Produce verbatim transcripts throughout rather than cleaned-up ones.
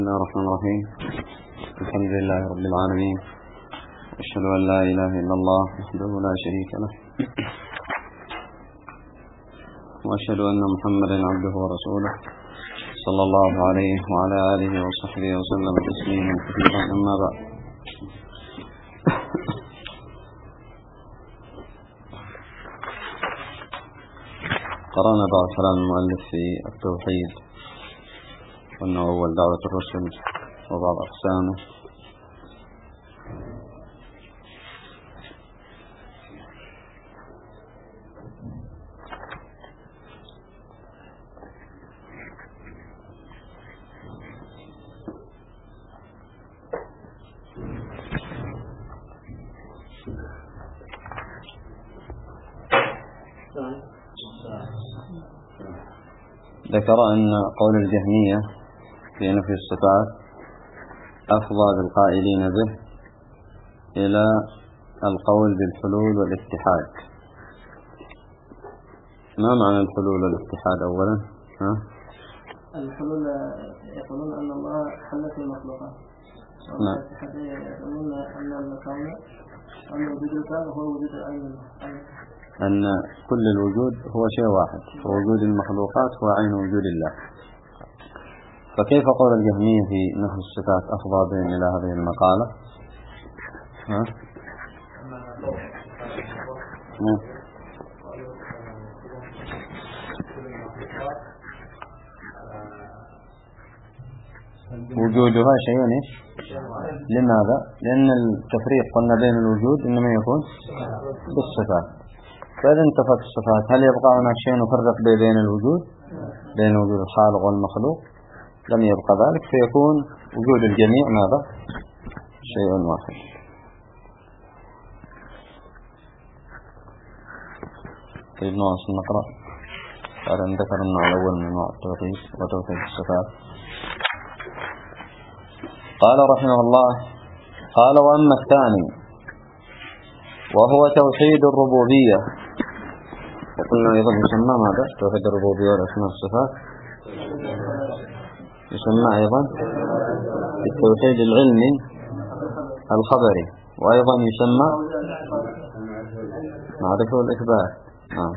بسم الله الرحمن الرحيم. الحمد لله رب العالمين، أشهد أن لا إله إلا الله وحده لا شريك له، وأشهد أن محمدا عبده ورسوله صلى الله عليه وعلى آله وصحبه وسلم تسليما كثيرا. أما بعد، قرأنا بعض كلام المؤلف في التوحيد وأنه أول دعوة الرسل وبعض أقسامه. ذكر أن قول الجهمية في نفي الصفات أفضى بالقائلين به إلى القول بالحلول والاتحاد. ما معنى الحلول والاتحاد أولا؟ ها؟ الحلول يقولون أن الله حل في المخلوقات، والاتحاد يقولون أن الكون أن وجود الكون هو وجود العين، أن كل الوجود هو شيء واحد، ووجود المخلوقات هو عين وجود الله. فكيف قول الجهمية في نفي الصفات أفضى بهم إلى هذه المقالة؟ ها؟ وجودها شيء إيش؟ لماذا؟ لأن التفريق قلنا بين الوجود إنما يكون بالصفات، فإذا انتفت الصفات هل يبقى هناك شيء نفرق بين الوجود بين وجود الخالق والمخلوق؟ لم يبقى ذلك، فيكون وجود الجميع ماذا؟ شيء واحد. طيب نواصل نقرأ. قال أن ذكر النوع الأول من أنواع التوحيد وتوحيد الصفات. قال رحمه الله: قال وأما الثاني وهو توحيد الربوبية، وقلنا أيضا يسمى ماذا؟ توحيد الربوبية والأسماء والصفات، يسمى أيضا بالتوحيد العلمي الخبري، وأيضا يسمى معرفة الإثبات. آه.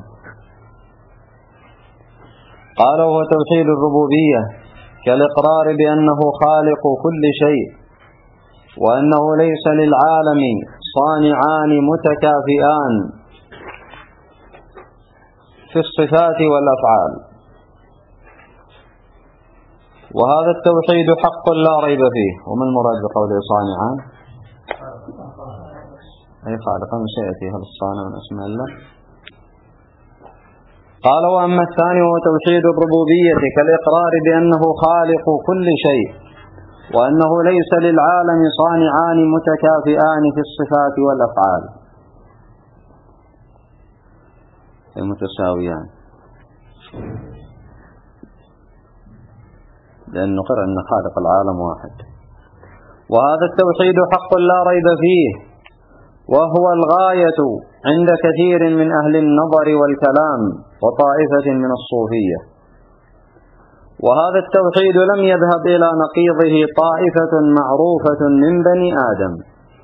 قال وهو توحيد الربوبية كالإقرار بأنه خالق كل شيء، وأنه ليس للعالم صانعان متكافئان في الصفات والأفعال، وهذا التوحيد حق لا ريب فيه. وما المراد بقوله صانعان؟ أي خالقا، سيأتي هل الصانع من أسماء الله. قال وأما الثاني هو توحيد الربوبية كالإقرار بأنه خالق كل شيء، وأنه ليس للعالم صانعان متكافئان في الصفات والأفعال، متساويان، لأنه قرأ أن خالق العالم واحد. وهذا التوحيد حق لا ريب فيه، وهو الغاية عند كثير من أهل النظر والكلام وطائفة من الصوفية. وهذا التوحيد لم يذهب إلى نقيضه طائفة معروفة من بني آدم،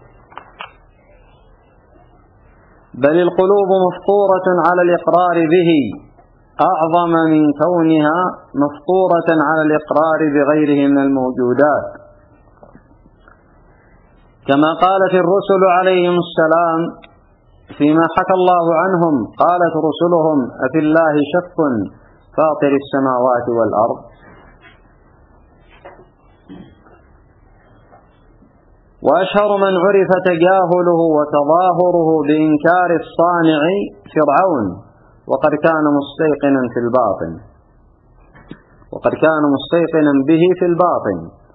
بل القلوب مفطورة على الإقرار به أعظم من كونها مفطورة على الإقرار بغيره من الموجودات، كما قالت الرسل عليهم السلام فيما حكى الله عنهم: قالت رسلهم أفي الله شك فاطر السماوات والأرض. وأشهر من عرف تجاهله وتظاهره بإنكار الصانع فرعون، وقد كان مستيقنا في الباطن وقد كان مستيقنا به في الباطن.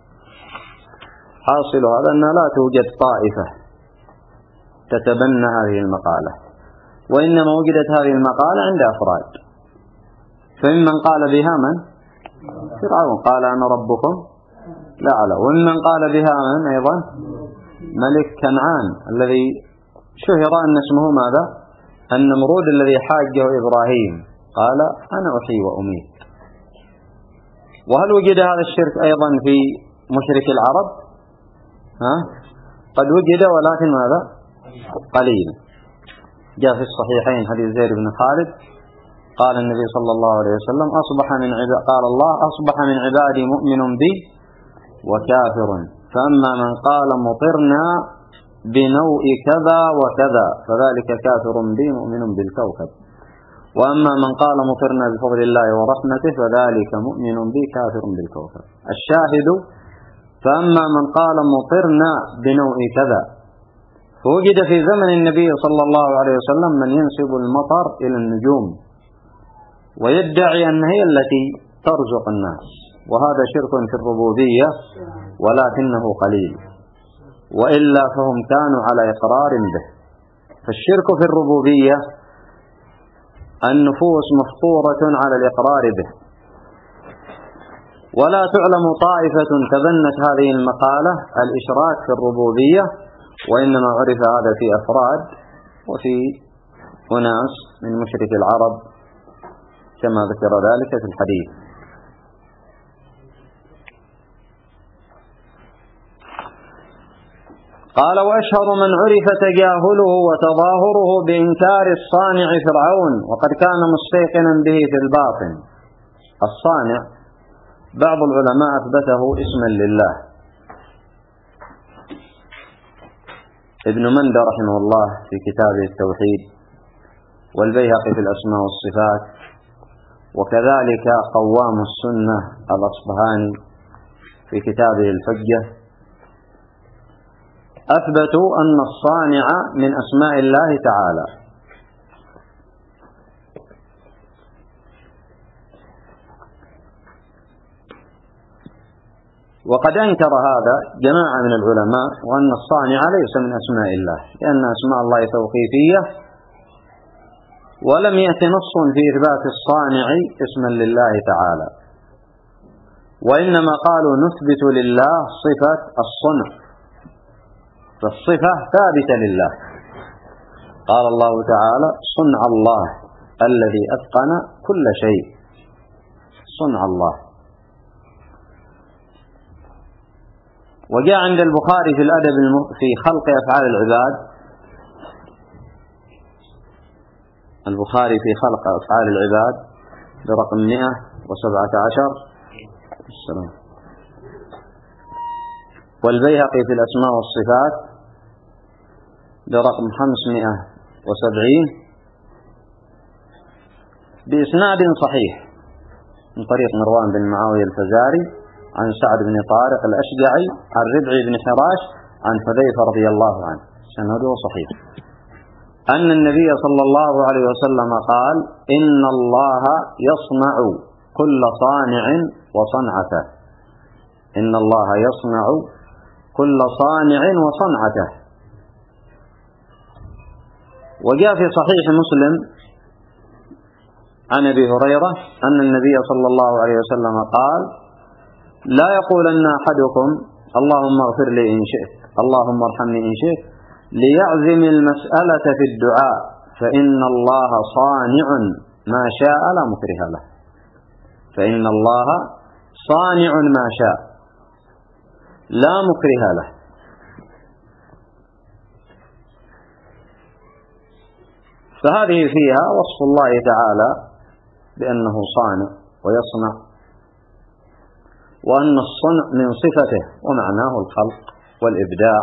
حاصل هذا أن لا توجد طائفة تتبنى هذه المقالة، وإنما وجدت هذه المقالة عند أفراد، فممن قال بها من؟ فرعون قال أنا ربكم الأعلى، وممن قال بها من أيضا؟ ملك كنعان الذي شهر أن اسمه ماذا؟ النمرود الذي حاجه إبراهيم قال أنا أحيي وأميت. وهل وجد هذا الشرك أيضا في مشرك العرب ها قد وجد ولكن ماذا قليل. جاء في الصحيحين حديث زيد بن خالد قال النبي صلى الله عليه وسلم أصبح من عباد قال الله أصبح من عبادي مؤمن بي وكافر، فأما من قال مطرنا بنوء كذا وكذا فذلك كافر بي مؤمن بالكوكب، وأما من قال مطرنا بفضل الله ورحمته فذلك مؤمن بي كافر بالكوكب. الشاهد فأما من قال مطرنا بنوء كذا، فوجد في زمن النبي صلى الله عليه وسلم من ينسب المطر إلى النجوم ويدعي أن هي التي ترزق الناس، وهذا شرك في الربوبية ولكنه قليل، وإلا فهم كانوا على إقرار به. فالشرك في الربوبية النفوس مفطورة على الإقرار به، ولا تعلم طائفة تبنت هذه المقالة الإشراك في الربوبية، وإنما عرف هذا في أفراد وفي أناس من مشرك العرب كما ذكر ذلك في الحديث. قال وأشهر من عرف تجاهله وتظاهره بإنكار الصانع فرعون، وقد كان مستيقنا به في الباطن. الصانع بعض العلماء أثبته اسما لله، ابن مندى رحمه الله في كتابه التوحيد، والبيهقي في الأسماء والصفات، وكذلك قوام السنة الأصبهاني في كتابه الحجة، أثبتوا أن الصانع من أسماء الله تعالى. وقد أنكر هذا جماعة من العلماء، وأن الصانع ليس من أسماء الله، لأن أسماء الله توقيفية، ولم يأت نص في إثبات الصانع اسما لله تعالى، وإنما قالوا نثبت لله صفة الصنع، فالصفة ثابتة لله. قال الله تعالى صنع الله الذي أتقن كل شيء، صنع الله. وجاء عند البخاري في الأدب في خلق أفعال العباد، البخاري في خلق أفعال العباد برقم مئة وسبعة عشر، السلام. والبيهقي في الأسماء والصفات برقم خمسمائة وسبعين بإسناد صحيح من طريق مروان بن معاوية الفزاري عن سعد بن طارق الأشجعي عن ربعي بن حراش عن حذيفة رضي الله عنه، سنده صحيح، أن النبي صلى الله عليه وسلم قال إن الله يصنع كل صانع وصنعته، إن الله يصنع كل صانع وصنعته. وجاء في صحيح مسلم عن أبي هريرة أن النبي صلى الله عليه وسلم قال لا يقولن أحدكم اللهم اغفر لي إن شئت اللهم ارحمني إن شئت ليعزم المسألة في الدعاء، فإن الله صانع ما شاء لا مكره له، فإن الله صانع ما شاء لا مكره له. فهذه فيها وصف الله تعالى بأنه صانع ويصنع، وأن الصنع من صفته ومعناه الخلق والإبداع.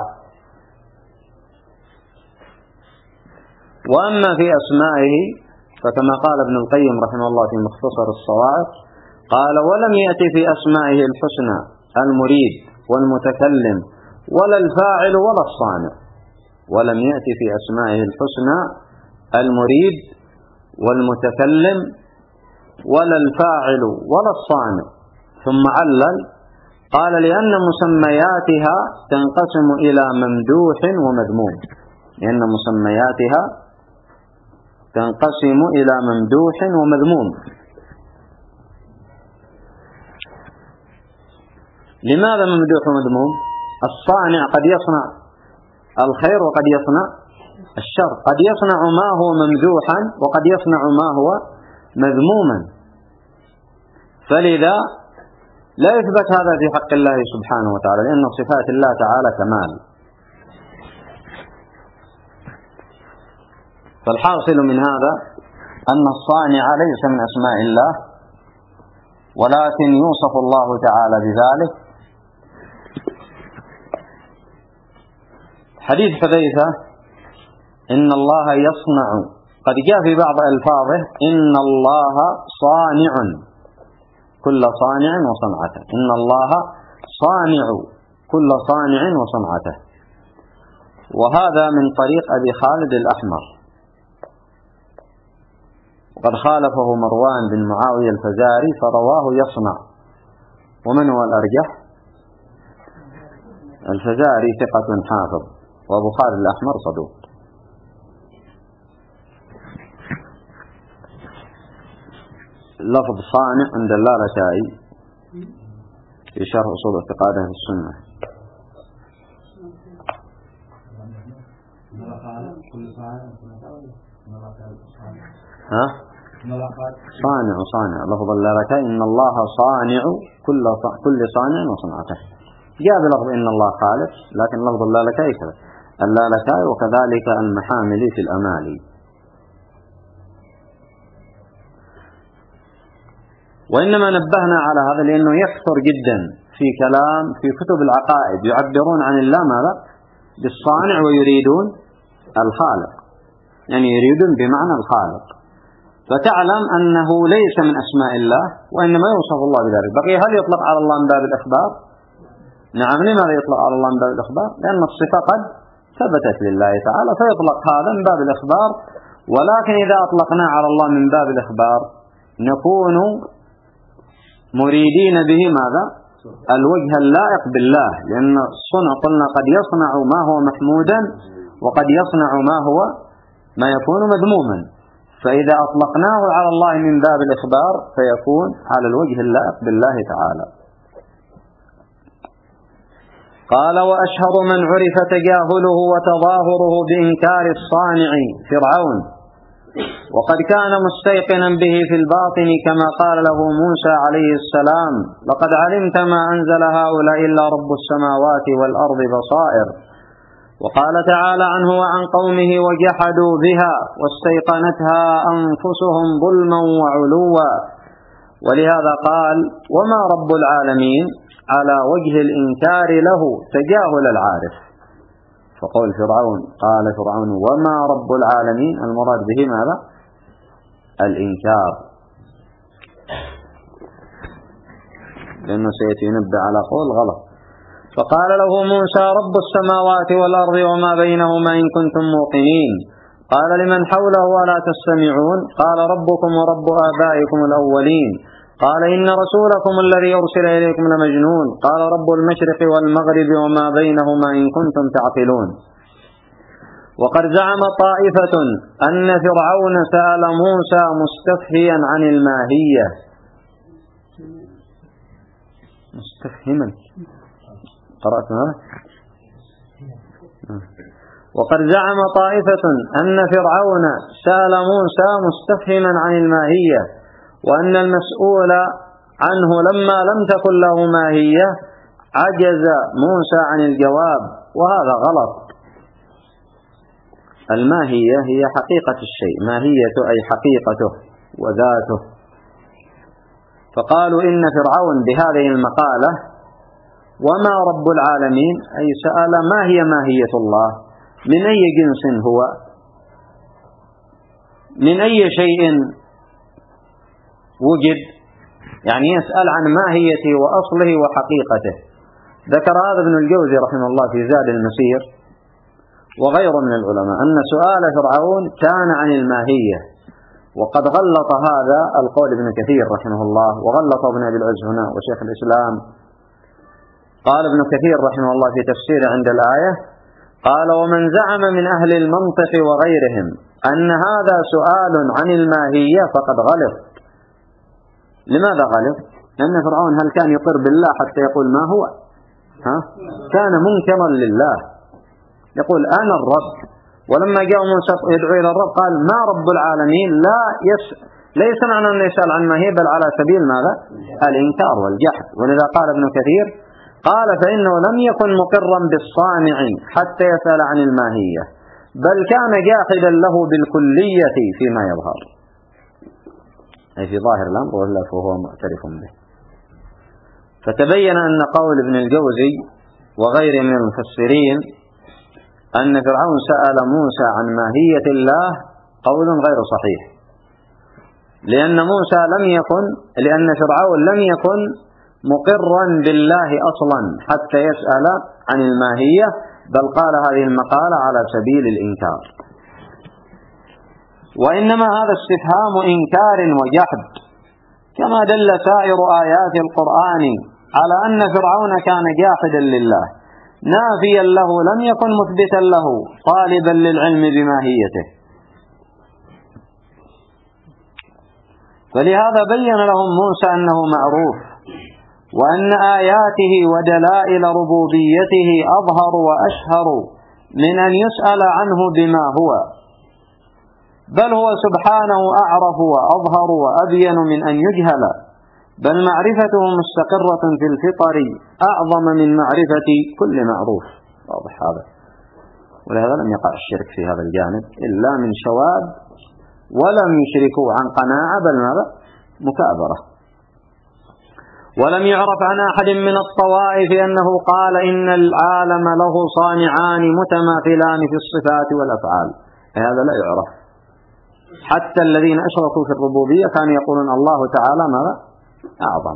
وأما في أسمائه فكما قال ابن القيم رحمه الله في مختصر الصواعق قال ولم يأتي في أسمائه الحسنى المريد والمتكلم ولا الفاعل ولا الصانع، ولم يأتي في أسمائه الحسنى المريد والمتكلم ولا الفاعل ولا الصانع. ثم علل قال لأن مسمياتها تنقسم إلى ممدوح ومذموم، لأن مسمياتها تنقسم إلى ممدوح ومذموم. لماذا ممدوح ومذموم؟ الصانع قد يصنع الخير وقد يصنع الشر، قد يصنع ما هو ممدوحا وقد يصنع ما هو مذموما، فلذا لا يثبت هذا في حق الله سبحانه وتعالى، لأن صفات الله تعالى كمال. فالحاصل من هذا أن الصانع ليس من أسماء الله، ولكن يوصف الله تعالى بذلك. حديث حذيفة إن الله يصنع قد جاء في بعض ألفاظه إن الله صانع كل صانع وصنعته، إن الله صانع كل صانع وصنعته، وهذا من طريق أبي خالد الأحمر، وقد خالفه مروان بن معاوية الفزاري فرواه يصنع. ومن هو الأرجح؟ الفزاري ثقة حافظ، وأبو خالد الأحمر صدوق. لفظ صانع عند اللالكائي في شرح أصول اعتقاد أهل السنة. ها؟ صانع صانع لفظ اللالكائي إن الله صانع كل كل صانع وصنعته. جاء بلفظ إن الله خالق، لكن لفظ اللالكائي كذا اللالكائي، وكذلك المحاملي في الأمالي. وإنما نبهنا على هذا لأنه يكثر جدا في كلام في كتب العقائد، يعبرون عن الله ماذا؟ بالصانع، ويريدون الخالق، يعني يريدون بمعنى الخالق. فتعلم أنه ليس من أسماء الله، وإنما يوصف الله بذلك. بقي هل يطلق على الله من باب الإخبار؟ نعم. لماذا يطلق على الله من باب الإخبار؟ لأن الصفة قد ثبتت لله تعالى، فيطلق هذا من باب الإخبار. ولكن إذا أطلقنا على الله من باب الإخبار نكون مريدين به ماذا؟ الوجه اللائق بالله، لأن الصنع قلنا قد يصنع ما هو محمودا، وقد يصنع ما هو ما يكون مذموما. فإذا أطلقناه على الله من باب الإخبار فيكون على الوجه اللائق بالله تعالى. قال: وأشهر من عرف تجاهله وتظاهره بإنكار الصانع فرعون، وقد كان مستيقنا به في الباطن، كما قال له موسى عليه السلام: لقد علمت ما أنزل هؤلاء إلا رب السماوات والأرض بصائر. وقال تعالى عنه وعن قومه: وجحدوا بها واستيقنتها أنفسهم ظلما وعلوا. ولهذا قال: وما رب العالمين، على وجه الإنكار له تجاهل العارف. فقول فرعون قال فرعون وما رب العالمين، المراد به ماذا؟ الإنكار، لأنه سيأتي ينبه على قول غلط. فقال له موسى: رب السماوات والأرض وما بينهما إن كنتم موقنين. قال لمن حوله: ولا تستمعون؟ قال: ربكم ورب آبائكم الأولين. قال: إن رسولكم الذي أرسل إليكم لمجنون. قال: رب المشرق والمغرب وما بينهما إن كنتم تعقلون. وقد زعم طائفة أن فرعون سأل موسى مستفهيا عن الماهية. مستفهما قرأت هذا؟ وقد زعم طائفة أن فرعون سأل موسى مستفهما عن الماهية، وأن المسؤول عنه لما لم تكن له ماهية عجز موسى عن الجواب، وهذا غلط. الماهية هي حقيقة الشيء، ماهية أي حقيقته وذاته. فقالوا إن فرعون بهذه المقالة وما رب العالمين، أي سأل ما هي ماهية الله، من أي جنس هو، من أي شيء وجد، يعني يسأل عن ماهيته وأصله وحقيقته. ذكر هذا ابن الجوزي رحمه الله في زاد المسير وغيره من العلماء أن سؤال فرعون كان عن الماهية، وقد غلط هذا القول ابن كثير رحمه الله، وغلط ابن أبي العز هنا وشيخ الإسلام. قال ابن كثير رحمه الله في تفسيره عند الآية، قال: ومن زعم من أهل المنطق وغيرهم أن هذا سؤال عن الماهية فقد غلط. لماذا غلط؟ لأن فرعون هل كان يقر بالله حتى يقول ما هو؟ ها؟ كان منكرا لله، يقول أنا الرب. ولما جاء موسى يدعو إلى الرب قال ما رب العالمين، لا يس ليس معنى أن يسأل عن ما هي، بل على سبيل ماذا؟ الإنكار والجحد. ولذا قال ابن كثير قال فإنه لم يكن مقرا بالصانع حتى يسأل عن الماهية، بل كان جاحدا له بالكلية فيما يظهر، أي في ظاهر الأمر، ولا فهو معترف به. فتبين أن قول ابن الجوزي وغيره من المفسرين أن فرعون سأل موسى عن ماهية الله قول غير صحيح، لأن موسى لم يكن لأن فرعون لم يكن مقرا بالله أصلا حتى يسأل عن الماهية، بل قال هذه المقالة على سبيل الإنكار. وإنما هذا استفهام إنكار وجحد، كما دل سائر آيات القرآن على أن فرعون كان جاحدا لله نافيا له، لم يكن مثبتا له طالبا للعلم بماهيته. فلهذا بين لهم موسى أنه معروف، وأن آياته ودلائل ربوبيته أظهر وأشهر من أن يسأل عنه بما هو، بل هو سبحانه أعرف وأظهر وأبين من أن يجهل، بل معرفته مستقرة في الفطر أعظم من معرفة كل معروف. واضح هذا؟ ولهذا لم يقع الشرك في هذا الجانب إلا من شواذ، ولم يشركوا عن قناعة، بل ماذا؟ مكابرة. ولم يعرف عن أحد من الطوائف أنه قال إن العالم له صانعان متماثلان في الصفات والأفعال، هذا لا يعرف. حتى الذين أشركوا في الربوبية كانوا يقولون الله تعالى ماذا؟ أعظم.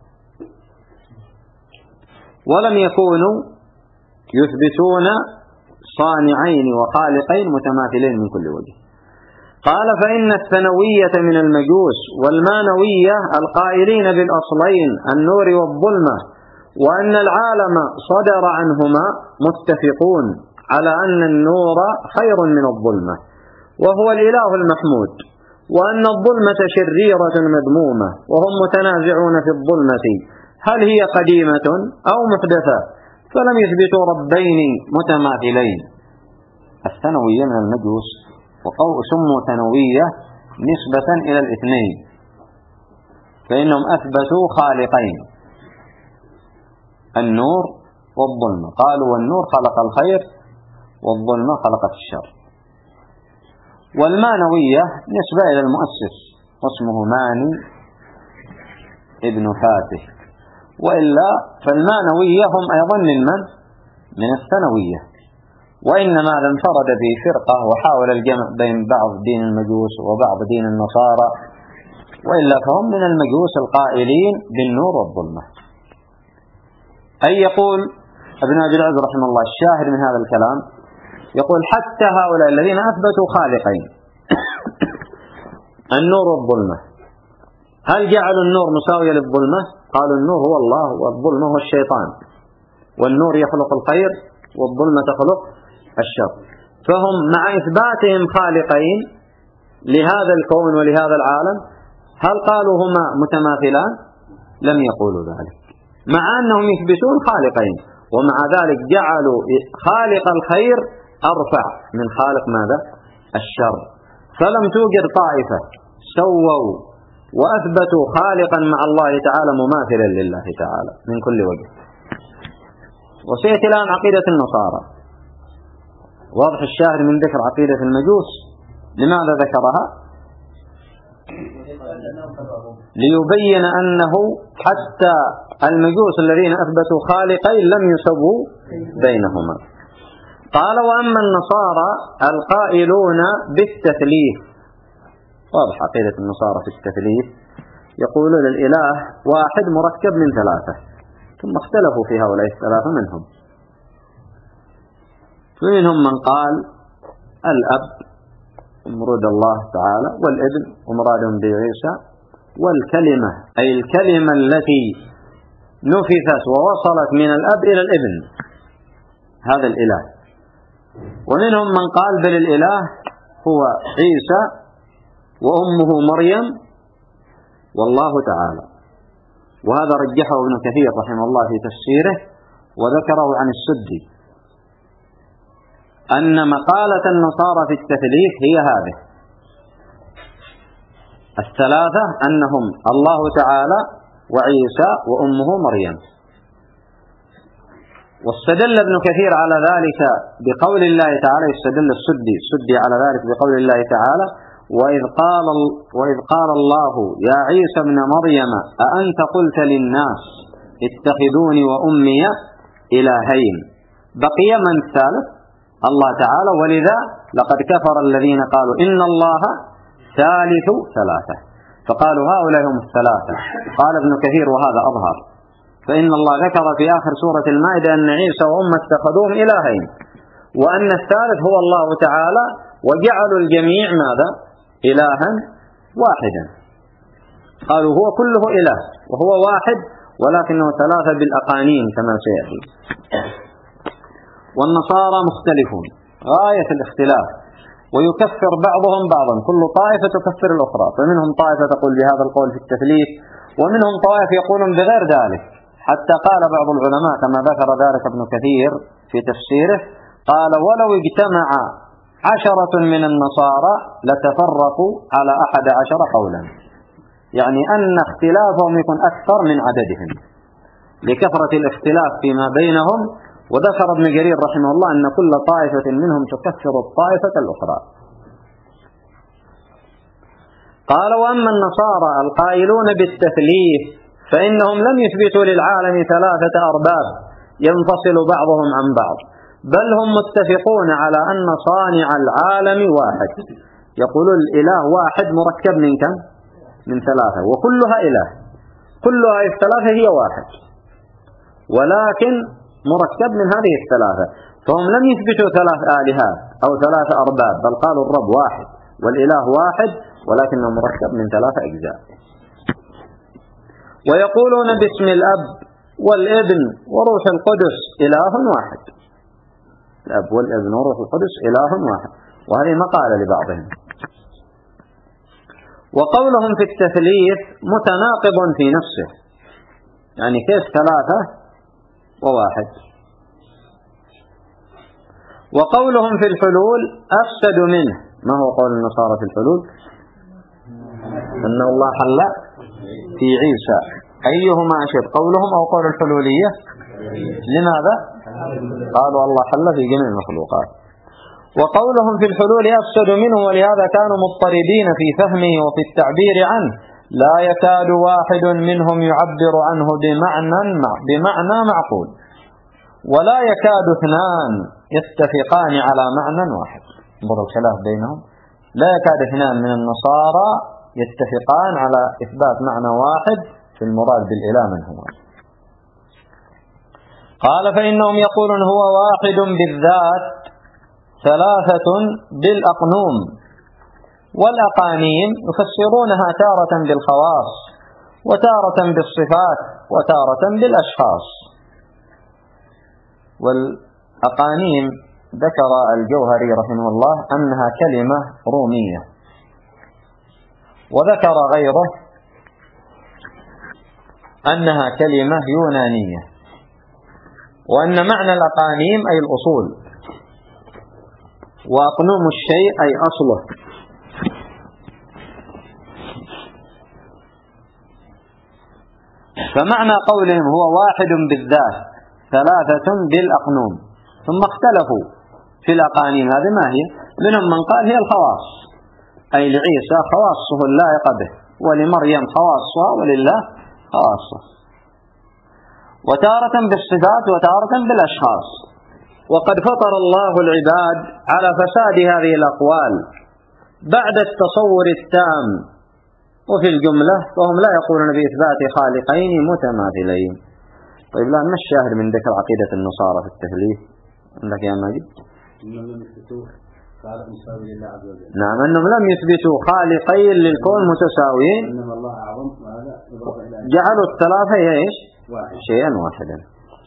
ولم يكونوا يثبتون صانعين وخالقين متماثلين من كل وجه. قال فإن الثانوية من المجوس والمانوية القائلين بالأصلين النور والظلمة، وأن العالم صدر عنهما، متفقون على أن النور خير من الظلمة وهو الإله المحمود، وأن الظلمة شريرة مذمومة، وهم متنازعون في الظلمة هل هي قديمة أو محدثة، فلم يثبتوا ربين متماثلين. الثانوية من المجوس، وقول سموا ثانوية نسبة إلى الاثنين، فإنهم أثبتوا خالقين، النور والظلمة، قالوا والنور خلق الخير والظلمة خلقت الشر. والمانوية نسبة إلى المؤسس واسمه ماني ابن فاتح، وإلا فالمانوية هم أيضا من من؟ من الثانوية، وإنما انفرد في فرقة وحاول الجمع بين بعض دين المجوس وبعض دين النصارى، وإلا فهم من المجوس القائلين بالنور والظلمة. أي يقول ابن أبي العز رحمه الله الشاهد من هذا الكلام، يقول حتى هؤلاء الذين أثبتوا خالقين النور والظلمة، هل جعلوا النور مساوية للظلمة؟ قالوا النور هو الله والظلمة هو الشيطان، والنور يخلق الخير والظلمة تخلق الشر. فهم مع إثباتهم خالقين لهذا الكون ولهذا العالم، هل قالوا هما متماثلان؟ لم يقولوا ذلك، مع أنهم يثبتون خالقين، ومع ذلك جعلوا خالق الخير أرفع من خالق ماذا؟ الشر. فلم توجد طائفة سووا وأثبتوا خالقا مع الله تعالى مماثلا لله تعالى من كل وجه. وسيأتي الآن عقيدة النصارى، واضح الشاهد من ذكر عقيدة المجوس. لماذا ذكرها؟ ليبين أنه حتى المجوس الذين أثبتوا خالقين لم يسووا بينهما. قال وأما النصارى القائلون بالتثليث، واضح عقيدة النصارى في التثليث، يقولون الإله واحد مركب من ثلاثة، ثم اختلفوا في هؤلاء الثلاثة منهم. فمنهم من قال الأب مراد الله تعالى، والابن ومراد بعيسى، والكلمة أي الكلمة التي نفثت ووصلت من الأب إلى الابن، هذا الإله. ومنهم من قال بل الإله هو عيسى وأمه مريم والله تعالى، وهذا رجحه ابن كثير رحمه الله في تفسيره، وذكره عن السدي أن مقالة النصارى في التثليث هي هذه، الثلاثة أنهم الله تعالى وعيسى وأمه مريم. واستدل ابن كثير على ذلك بقول الله تعالى، يستدل السدي السدي على ذلك بقول الله تعالى: وإذ قال, وإذ قال الله يا عيسى ابن مريم أأنت قلت للناس اتخذوني وأمي إلهين. بقي من الثالث؟ الله تعالى. ولذا لقد كفر الذين قالوا إن الله ثالث ثلاثة، فقالوا هؤلاء هم الثلاثة. قال ابن كثير وهذا أظهر، فإن الله ذكر في آخر سورة المائدة أن عيسى وأمه اتخذوهم إلهين، وأن الثالث هو الله تعالى، وجعلوا الجميع ماذا؟ إلها واحدا. قالوا هو كله إله وهو واحد، ولكنه ثلاثة بالأقانيم كما سيأتي. والنصارى مختلفون غاية الاختلاف، ويكفر بعضهم بعضا، كل طائفة تكفر الأخرى. فمنهم طائفة تقول بهذا القول في التثليث، ومنهم طائفة يقولون بغير ذلك. حتى قال بعض العلماء كما ذكر ذلك ابن كثير في تفسيره، قال: ولو اجتمع عشرة من النصارى لتفرقوا على أحد عشر قولا، يعني أن اختلافهم يكون أكثر من عددهم لكثرة الاختلاف فيما بينهم. وذكر ابن جرير رحمه الله أن كل طائفة منهم تكفر الطائفة الأخرى. قال: وأما النصارى القائلون بالتثليث فإنهم لم يثبتوا للعالم ثلاثة أرباب ينفصل بعضهم عن بعض، بل هم متفقون على أن صانع العالم واحد. يقول الإله واحد مركب من كم؟ من ثلاثة، وكلها إله، كلها الثلاثة هي واحد، ولكن مركب من هذه الثلاثة. فهم لم يثبتوا ثلاث آلهات أو ثلاث أرباب، بل قالوا الرب واحد والإله واحد، ولكنه مركب من ثلاث أجزاء. ويقولون باسم الأب والابن وروح القدس إله واحد. الأب والابن وروح القدس إله واحد، وهذه مقالة لبعضهم. وقولهم في التثليث متناقض في نفسه، يعني كيف ثلاثة وواحد. وقولهم في الحلول أفسد منه. ما هو قول النصارى في الحلول؟ أن الله حل في عيسى، أيهما أشد، قولهم أو قول الحلولية؟ لماذا؟ قالوا الله حل في جميع المخلوقات. وقولهم في الحلول أفسد منه، ولهذا كانوا مضطربين في فهمه وفي التعبير عنه، لا يكاد واحد منهم يعبر عنه بمعنى بمعنى معقول، ولا يكاد اثنان يتفقان على معنى واحد. انظر الخلاف بينهم، لا يكاد اثنان من النصارى يتفقان على إثبات معنى واحد في المراد بالإله من هو. قال: فإنهم يقولون هو واحد بالذات، ثلاثة بالأقنوم. والأقانيم يفسرونها تارة بالخواص، وتارة بالصفات، وتارة بالأشخاص. والأقانيم ذكر الجوهري رحمه الله أنها كلمة رومية، وذكر غيره أنها كلمة يونانية، وأن معنى الأقانيم أي الأصول، وأقنوم الشيء أي أصله. فمعنى قولهم هو واحد بالذات، ثلاثة بالأقنوم. ثم اختلفوا في الأقانيم هذه ما هي. منهم من قال هي الخواص، أي لعيسى خواصه اللائقة به، ولمريم خواصها، ولله خواصه. وتارة بالصفات، وتارة بالأشخاص. وقد فطر الله العباد على فساد هذه الأقوال بعد التصور التام. وفي الجملة فهم لا يقولون بإثبات خالقين متماثلين. طيب الآن ما الشاهد من ذكر عقيدة النصارى في التثليث عندك يا ماجد؟ نعم، أنهم لم يثبتوا خالقين للكون متساويين، جعلوا الثلاثة ايش؟ شيئا واحدا.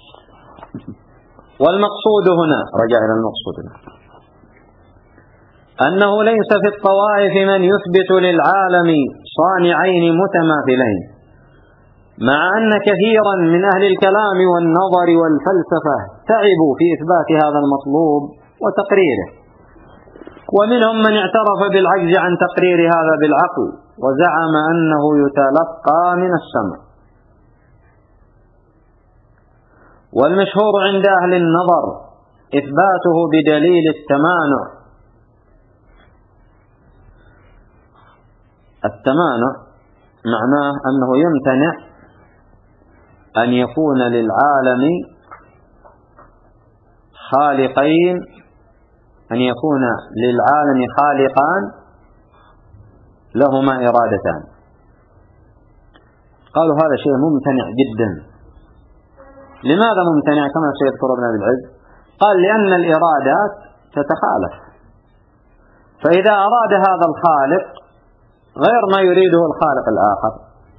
والمقصود هنا، رجع إلى المقصود هنا، أنه ليس في الطوائف من يثبت للعالم صانعين متماثلين، مع أن كثيرا من أهل الكلام والنظر والفلسفة تعبوا في إثبات هذا المطلوب وتقريره، ومنهم من اعترف بالعجز عن تقرير هذا بالعقل، وزعم أنه يتلقى من السمع. والمشهور عند أهل النظر إثباته بدليل التمانع. التمانع معناه أنه يمتنع أن يكون للعالم خالقين، أن يكون للعالم خالقان لهما إرادتان. قالوا هذا شيء ممتنع جدا. لماذا ممتنع كما سيذكر ابن أبي العز؟ قال لأن الإرادات تتخالف، فإذا أراد هذا الخالق غير ما يريده الخالق الآخر،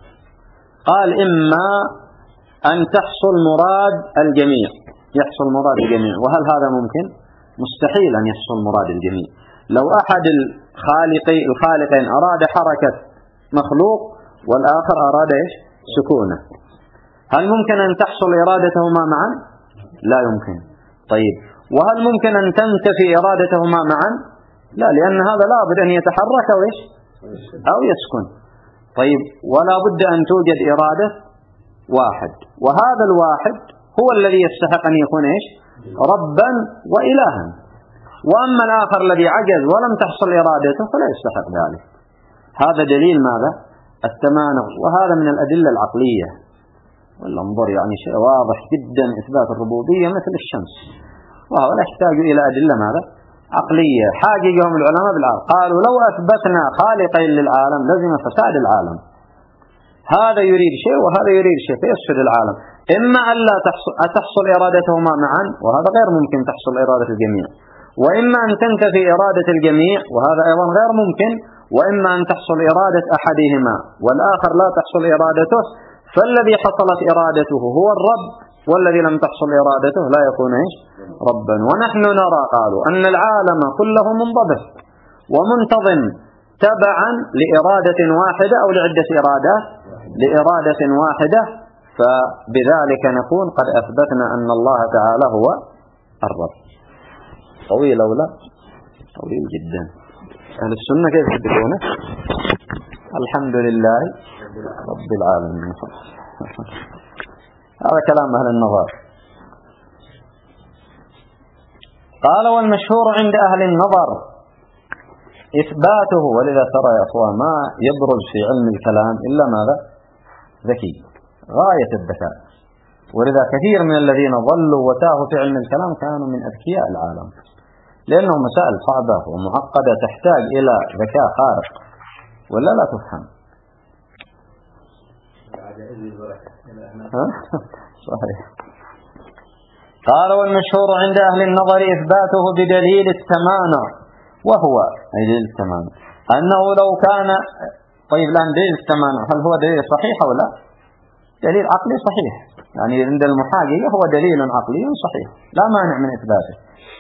قال إما أن تحصل مراد الجميع، يحصل مراد الجميع، وهل هذا ممكن؟ مستحيل أن يحصل مراد الجميع. لو أحد الخالقين الخالقين أراد حركة مخلوق والآخر أراد إيش؟ سكونه، هل ممكن أن تحصل إرادتهما معا؟ لا يمكن. طيب، وهل ممكن أن تنتفي إرادتهما معا؟ لا، لأن هذا لا بد أن يتحرك أو إيش؟ أو يسكن. طيب، ولا بد أن توجد إرادة واحد، وهذا الواحد هو الذي يستحق أن يكون إيش؟ ربا وإلها. وأما الآخر الذي عجز ولم تحصل إرادته فلا يستحق ذلك. هذا دليل ماذا؟ التمانع. وهذا من الأدلة العقلية، والانظر يعني شيء واضح جدا إثبات الربوبية مثل الشمس، وهو لا يحتاج إلى أدلة ماذا؟ عقلية. حاججهم العلماء بالعقل، قالوا لو أثبتنا خالقين للعالم لزم فساد العالم. هذا يريد شيء وهذا يريد شيء فيفسد العالم. إما أن لا تحصل, تحصل إرادتهما معا، وهذا غير ممكن تحصل إرادة الجميع، وإما أن تنتفي إرادة الجميع، وهذا أيضا غير ممكن، وإما أن تحصل إرادة أحدهما والآخر لا تحصل إرادته، فالذي حصلت إرادته هو الرب، والذي لم تحصل إرادته لا يكون إيش؟ ربا. ونحن نرى قالوا أن العالم كله منضبط ومنتظم تبعا لإرادة واحدة أو لعدة إرادات، لإرادة واحدة، فبذلك نكون قد أثبتنا أن الله تعالى هو الرب. طويل أو لا؟ طويل جدا. أهل السنة كيف يحدثونه؟ الحمد لله رب العالمين. هذا كلام أهل النظر. قال والمشهور عند أهل النظر إثباته. ولذا ترى يا أخوان ما يبرز في علم الكلام إلا ماذا؟ ذكي، غاية الذكاء. ولذا كثير من الذين ضلوا وتاهوا في علم الكلام كانوا من أذكياء العالم، لأنه مسائل صعبة ومعقدة تحتاج إلى ذكاء خارق ولا لا تفهم. صحيح. قال والمشهور عند أهل النظر إثباته بدليل التمانع، وهو أي دليل التمانع أنه لو كان. طيب الآن دليل التمانع هل هو دليل صحيح أو لا؟ دليل عقلي صحيح، يعني عند المحاجية هو دليل عقلي صحيح لا مانع من إثباته.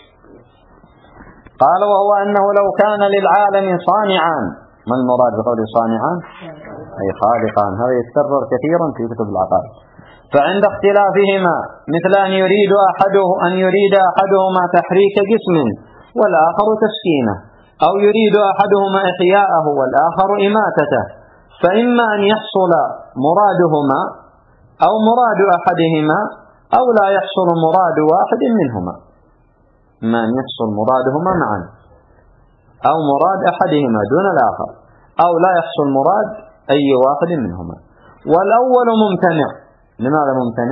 قال وهو أنه لو كان للعالم صانعان. ما المراد بقول صانعان؟ أي خالقان. هذا يتكرر كثيرا في كتب العقائد. فعند اختلافهما مثل أن يريد أحده أن يريد أحدهما تحريك جسم والآخر تسكينه، أو يريد أحدهما إحياءه والآخر إماتته، فإما أن يحصل مرادهما أو مراد أحدهما أو لا يحصل مراد واحد منهما. ما أن يحصل مرادهما معا أو مراد أحدهما دون الآخر، أو لا يحصل مراد أي واحد منهما. والأول ممتنع. لماذا ممتنع؟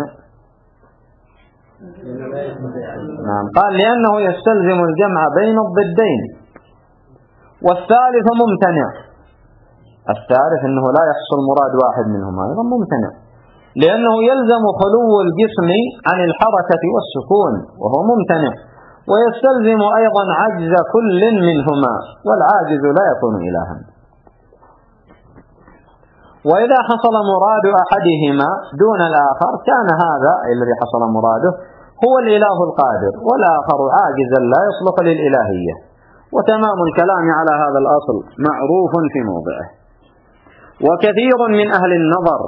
نعم، قال لأنه يستلزم الجمع بين الضدين. والثالث ممتنع. الثالث أنه لا يحصل مراد واحد منهما أيضا ممتنع، لأنه يلزم خلو الجسم عن الحركة والسكون وهو ممتنع، ويستلزم أيضا عجز كل منهما، والعاجز لا يكون إلها. وإذا حصل مراد أحدهما دون الآخر كان هذا الذي حصل مراده هو الإله القادر، والآخر عاجزا لا يصلح للإلهية. وتمام الكلام على هذا الأصل معروف في موضعه. وكثير من أهل النظر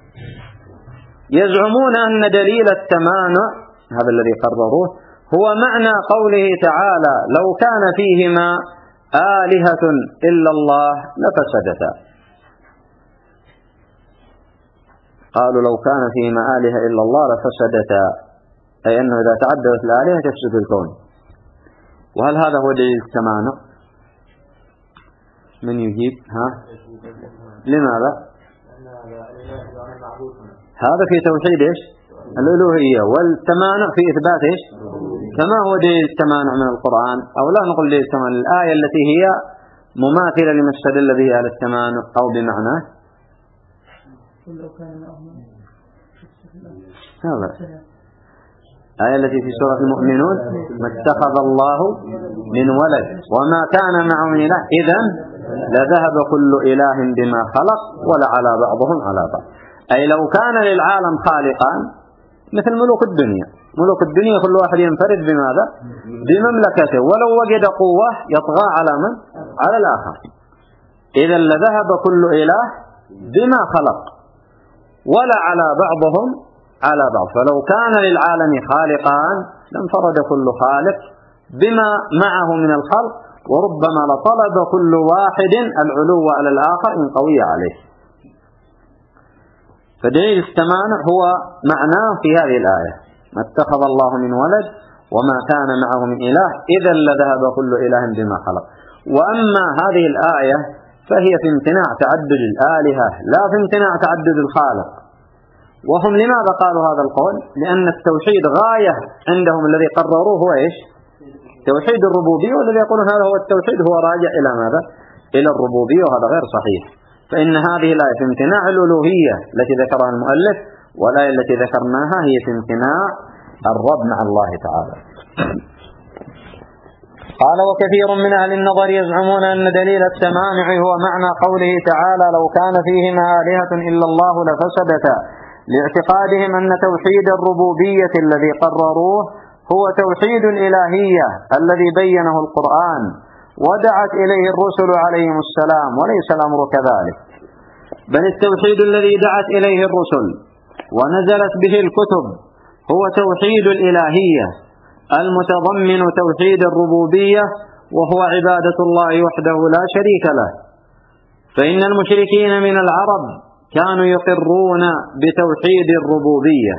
يزعمون أن دليل التمانع هذا الذي قرروه هو معنى قوله تعالى لو كان فيهما آلهة إلا الله لفسدتا. قالوا لو كان فيهما آلهة إلا الله لفسدتا، أي أنه إذا تعددت الآلهة تفسد الكون. وهل هذا هو دليل التمانع؟ من يجيب؟ ها؟ لماذا؟ هذا في توحيد إيش؟ الألوهية، والتمانع في إثبات إيش؟ كما هو دليل التمانع من القرآن، أو لا نقول دليل التمانع، الآية التي هي مماثلة لما استدل به على التمانع أو بمعناه. هذا الآية التي في سورة المؤمنون: ما اتخذ الله من ولد وما كان معه من إله إذن لذهب كل إله بما خلق ولعلى بعضهم على بعض. أي لو كان للعالم خالقان مثل ملوك الدنيا، ملوك الدنيا كل واحد ينفرد بماذا؟ بمملكته، ولو وجد قوة يطغى على من؟ على الآخر. إذا لذهب كل إله بما خلق ولعلى بعضهم على بعض. فلو كان للعالم خالقان لانفرد كل خالق بما معه من الخلق، وربما لطلب كل واحد العلو على الآخر إن قوي عليه. فدليل التمانع هو معناه في هذه الآية: ما اتخذ الله من ولد وما كان معه من إله إذا لذهب كل إله بما خلق. وأما هذه الآية فهي في امتناع تعدد الآلهة لا في امتناع تعدد الخالق. وهم لماذا قالوا هذا القول؟ لأن التوحيد غاية عندهم الذي قرروه هو إيش؟ توحيد الربوبية، والذي يقولون هذا هو التوحيد هو راجع إلى ماذا؟ إلى الربوبية، وهذا غير صحيح. فإن هذه الآية في امتناع الألوهية التي ذكرها المؤلف، والآية التي ذكرناها هي في امتناع الرب مع الله تعالى. قال: وكثير من أهل النظر يزعمون أن دليل التمانع هو معنى قوله تعالى: لو كان فيهما آلهة إلا الله لفسدتا، لاعتقادهم أن توحيد الربوبية الذي قرروه هو توحيد الإلهية الذي بينه القرآن ودعت إليه الرسل عليهم السلام، وليس الأمر كذلك، بل التوحيد الذي دعت إليه الرسل ونزلت به الكتب هو توحيد الإلهية المتضمن توحيد الربوبية، وهو عبادة الله وحده لا شريك له. فإن المشركين من العرب كانوا يقرون بتوحيد الربوبية.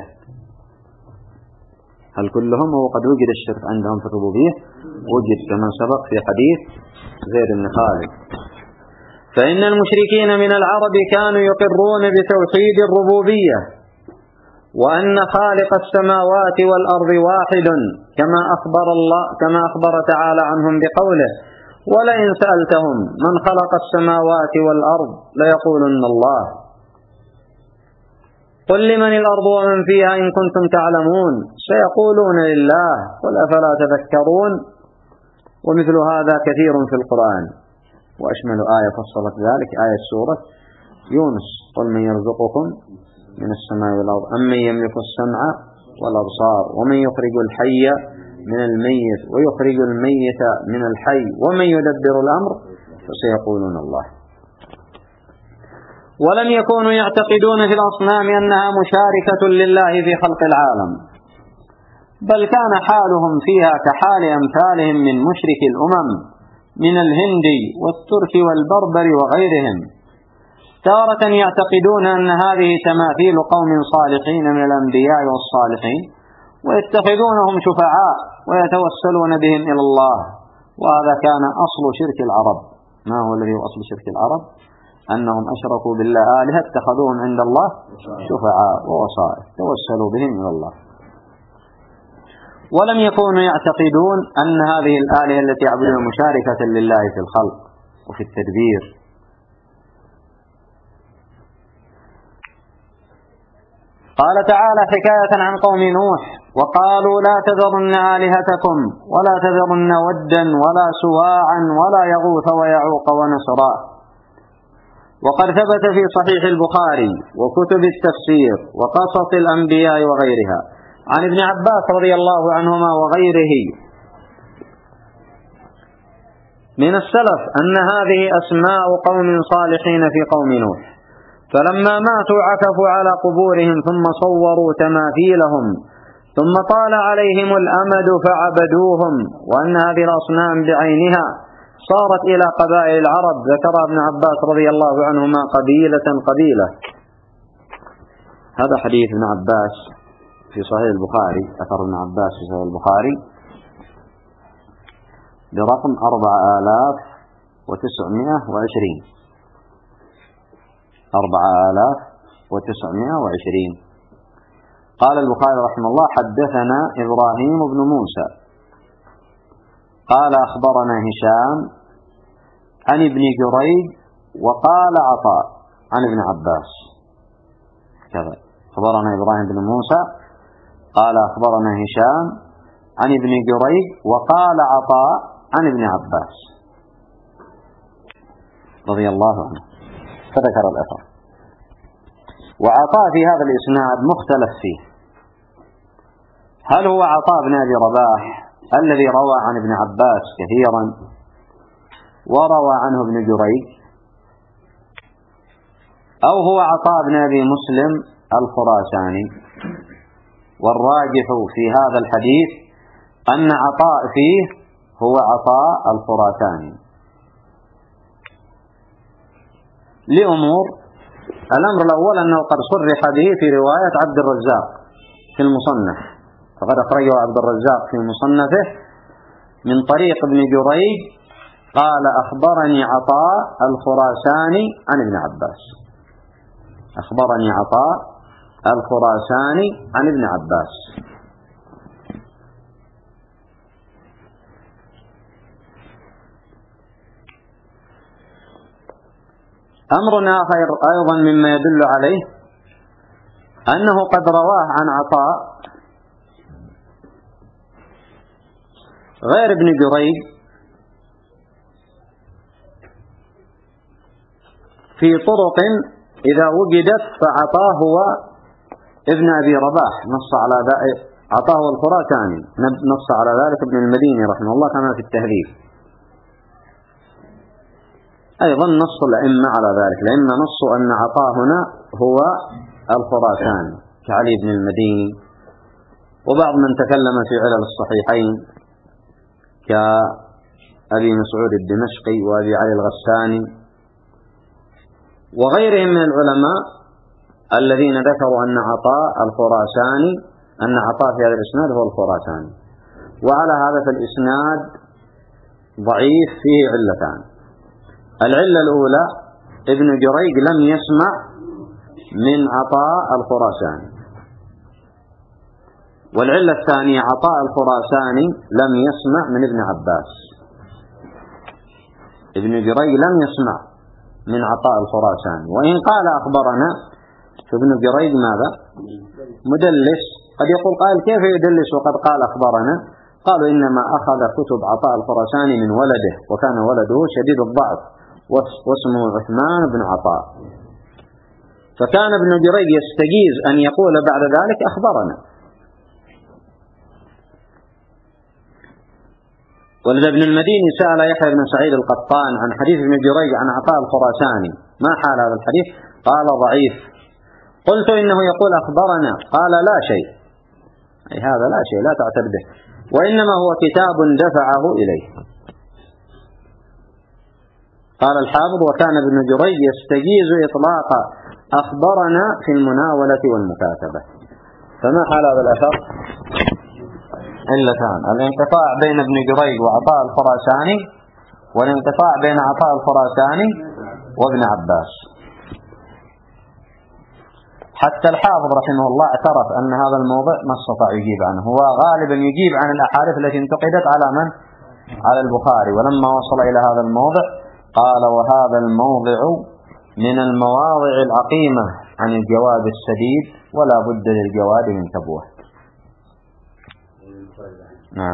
هل كلهم؟ وقد وجد الشرك عندهم في الربوبية، وجد كما سبق في حديث زيد بن خالد. فإن المشركين من العرب كانوا يقرون بتوحيد الربوبية، وأن خالق السماوات والأرض واحد، كما أخبر الله كما أخبر تعالى عنهم بقوله: ولئن سألتهم من خلق السماوات والأرض ليقولن الله، قل لمن الأرض ومن فيها إن كنتم تعلمون سيقولون لله قل أفلا تذكرون. ومثل هذا كثير في القرآن، وأشمل آية فصلت ذلك آية سورة يونس: قل من يرزقكم من السماء والأرض أمن يملك السمع والأبصار ومن يخرج الحي من الميت ويخرج الميت من الحي ومن يدبر الأمر فسيقولون الله. ولم يكونوا يعتقدون في الأصنام أنها مشاركة لله في خلق العالم، بل كان حالهم فيها كحال أمثالهم من مشرك الأمم من الهند والترك والبربر وغيرهم. تارة يعتقدون أن هذه تماثيل قوم صالحين من الأنبياء والصالحين، ويتخذونهم شفعاء ويتوسلون بهم إلى الله، وهذا كان أصل شرك العرب. ما هو الذي هو أصل شرك العرب؟ أنهم أشركوا بالله آلهة اتخذوهم عند الله شفعاء ووسائط توسلوا بهم إلى الله. ولم يكونوا يعتقدون أن هذه الآلهة التي يعبدون مشاركة لله في الخلق وفي التدبير. قال تعالى حكاية عن قوم نوح: وقالوا لا تذرن آلهتكم ولا تذرن ودا ولا سواعا ولا يغوث ويعوق ونسرا. وقد ثبت في صحيح البخاري وكتب التفسير وقصص الأنبياء وغيرها عن ابن عباس رضي الله عنهما وغيره من السلف أن هذه أسماء قوم صالحين في قوم نوح، فلما ماتوا عكفوا على قبورهم ثم صوروا تماثيلهم، ثم طال عليهم الأمد فعبدوهم، وأن هذه الأصنام بعينها صارت إلى قبائل العرب. ذكر ابن عباس رضي الله عنهما قبيلة قبيلة. هذا حديث ابن عباس في صحيح البخاري، أثر ابن عباس في صحيح البخاري برقم أربعة آلاف وتسعمائة وعشرين أربعة آلاف وتسعمائة وعشرين. قال البخاري رحمه الله: حدثنا إبراهيم بن موسى قال أخبرنا هشام عن ابن جريج وقال عطاء عن ابن عباس كذا. أخبرنا إبراهيم بن موسى قال أخبرنا هشام عن ابن جريج وقال عطاء عن ابن عباس رضي الله عنه، فذكر الأثر. وعطاء في هذا الإسناد مختلف فيه، هل هو عطاء بن أبي رباح الذي روى عن ابن عباس كثيرا وروى عنه ابن جريج، أو هو عطاء بن أبي مسلم الخراساني؟ والراجح في هذا الحديث أن عطاء فيه هو عطاء الخراساني لأمور. الأمر الأول أنه قد صرح به في رواية عبد الرزاق في المصنف، فقد أخرجه عبد الرزاق في مصنفه من طريق ابن جريج قال: أخبرني عطاء الخراساني عن ابن عباس. أخبرني عطاء الخراساني عن ابن عباس. أمر آخر أيضا مما يدل عليه أنه قد رواه عن عطاء غير ابن جريج في طرق إذا وجدت فعطاه هو ابن أبي رباح، نص على ذلك عطاه الخراساني، نص على ذلك ابن المديني رحمه الله كما في التهذيب. أيضا نص الأئمة على ذلك، الأئمة نصوا أن عطاء هنا هو الخراساني كعلي بن المديني، وبعض من تكلم في علل الصحيحين كأبي مسعود الدمشقي وأبي علي الغساني وغيرهم من العلماء الذين ذكروا أن عطاء الخراساني أن عطاء في هذا الإسناد هو الخراساني. وعلى هذا فالإسناد ضعيف فيه علتان. العلة الأولى: ابن جريج لم يسمع من عطاء الخراساني. والعلة الثانية: عطاء الخراساني لم يسمع من ابن عباس. ابن جريج لم يسمع من عطاء الخراساني، وإن قال أخبرنا فابن جريج ماذا؟ مدلس. قد يقول قائل: كيف يدلس وقد قال أخبرنا؟ قالوا: إنما أخذ كتب عطاء الخراساني من ولده، وكان ولده شديد الضعف واسمه عثمان بن عطاء، فكان ابن جريج يستجيز أن يقول بعد ذلك أخبرنا. ولذا ابن المديني سأل يحيى بن سعيد القطان عن حديث ابن جريج عن عطاء الخراساني: ما حال هذا الحديث؟ قال: ضعيف. قلت: إنه يقول أخبرنا. قال: لا شيء، أي هذا لا شيء، لا تعتد به، وإنما هو كتاب دفعه إليه. قال الحافظ: وكان ابن جريج يستجيز إطلاق أخبرنا في المناولة والمكاتبة. فما حال هذا الأثر؟ علتان: الانقطاع بين ابن جريج وعطاء الخراساني، والانقطاع بين عطاء الخراساني وابن عباس. حتى الحافظ رحمه الله اعترف أن هذا الموضع ما استطاع يجيب عنه، هو غالبا يجيب عن الأحاديث التي انتقدت على من؟ على البخاري. ولما وصل إلى هذا الموضع قال: وهذا الموضع من المواضع العقيمة عن الجواد السديد، ولا بد للجواد من تبوه. نعم.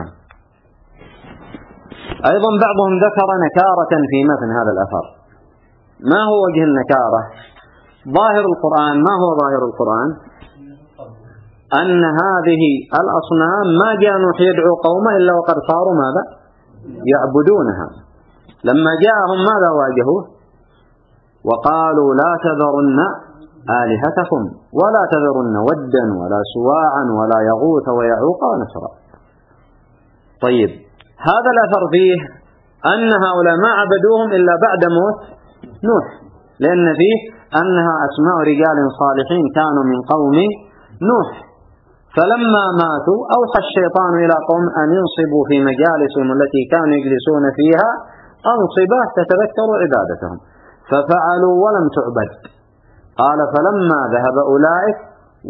أيضا بعضهم ذكر نكارة في متن هذا الأثر. ما هو وجه النكارة؟ ظاهر القرآن، ما هو ظاهر القرآن؟ أن هذه الأصنام ما كانوا يدعو قوما إلا وقد صاروا ماذا؟ يعبدونها. لما جاءهم ماذا واجهوا؟ وقالوا: لا تذرن آلهتكم ولا تذرن ودا ولا سواعا ولا يغوث ويعوق ونسرا. طيب، هذا الأثر فيه أن هؤلاء ما عبدوهم إلا بعد موت نوح، لأن فيه أنها أسماء رجال صالحين كانوا من قوم نوح، فلما ماتوا أوحى الشيطان إلى قوم أن ينصبوا في مجالسهم التي كانوا يجلسون فيها أنصبة تتذكر عبادتهم، ففعلوا ولم تعبد. قال فلما ذهب أولئك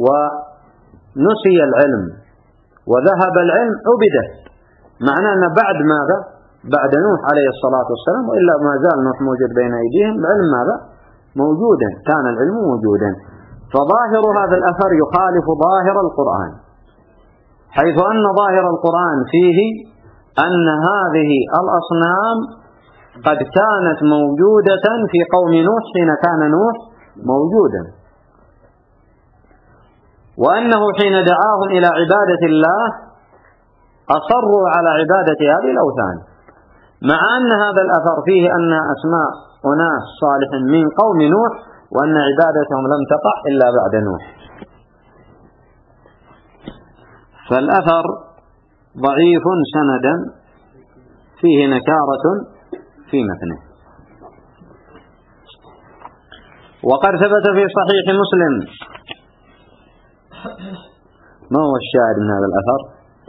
ونسي العلم وذهب العلم عبدت، معناه أن بعد ماذا؟ بعد نوح عليه الصلاة والسلام، وإلا ما زال نوح موجود بين أيديهم، العلم ماذا؟ موجودا، كان العلم موجودا. فظاهر هذا الأثر يخالف ظاهر القرآن، حيث أن ظاهر القرآن فيه أن هذه الأصنام قد كانت موجودة في قوم نوح حين كان نوح موجودا، وأنه حين دعاهم إلى عبادة الله أصروا على عبادة هذه الأوثان، مع أن هذا الأثر فيه أن أسماء أناس صالح من قوم نوح، وأن عبادتهم لم تقع إلا بعد نوح. فالأثر ضعيف سندا فيه نكارة في متنه. وقد ثبت في صحيح مسلم، ما هو الشاهد من هذا الأثر؟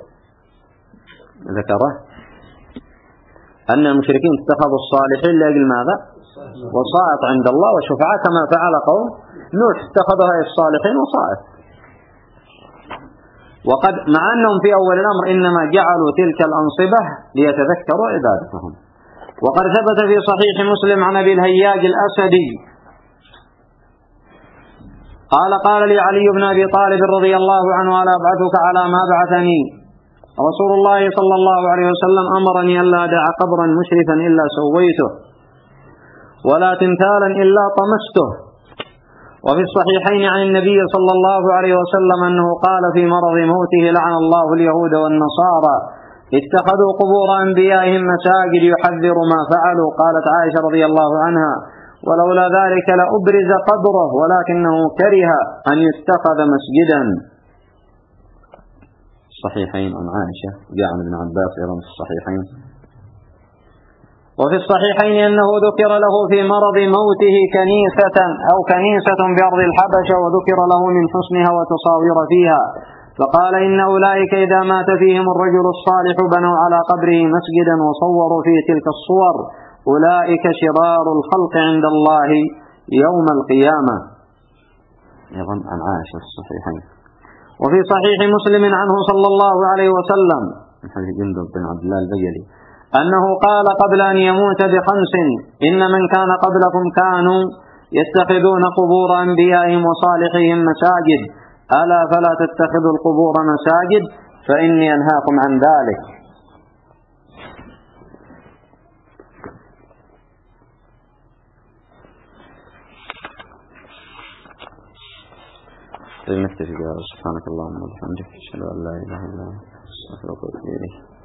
ذكره أن المشركين اتخذوا الصالحين لأجل ماذا؟ وصائط عند الله وشفعاء، كما فعل قوم نوح اتخذوا الصالحين وصائط. وقد مع أنهم في أول الأمر إنما جعلوا تلك الأنصبة ليتذكروا عبادتهم. وقد ثبت في صحيح مسلم عن أبي الهياج الأسدي قال قال لي علي بن أبي طالب رضي الله عنه ألا أبعثك على ما بعثني رسول الله صلى الله عليه وسلم، أمرني ألا أدع قبرا مشرفا إلا سويته ولا تمثالا إلا طمسته. وفي الصحيحين عن النبي صلى الله عليه وسلم أنه قال في مرض موته لعن الله اليهود والنصارى اتخذوا قبور أنبيائهم مساجد يحذر ما فعلوا. قالت عائشة رضي الله عنها ولولا ذلك لأبرز قبره ولكنه كره أن يتخذ مسجدا. الصحيحين عن عائشة جاء عن ابن عباس أيضا في الصحيحين. وفي الصحيحين أنه ذكر له في مرض موته كنيسة أو كنيسة بأرض الحبشة، وذكر له من حسنها وتصاوير فيها، فقال إن أولئك إذا مات فيهم الرجل الصالح بنوا على قبره مسجدا وصوروا فيه تلك الصور، أولئك شرار الخلق عند الله يوم القيامة. أيضا عن عائشة في الصحيحين. وفي صحيح مسلم عنه صلى الله عليه وسلم من حديث جندب بن عبد الله البجلي أنه قال قبل أن يموت بخمس إن من كان قبلكم كانوا يتخذون قبور أنبيائهم وصالحهم مساجد، ألا فلا تتخذوا القبور مساجد فإني أنهاكم عن ذلك. نكتفي بهذا. سبحانك اللهم وبحمدك أشهد أن لا إله إلا أنت أستغفرك وأتوب إليك.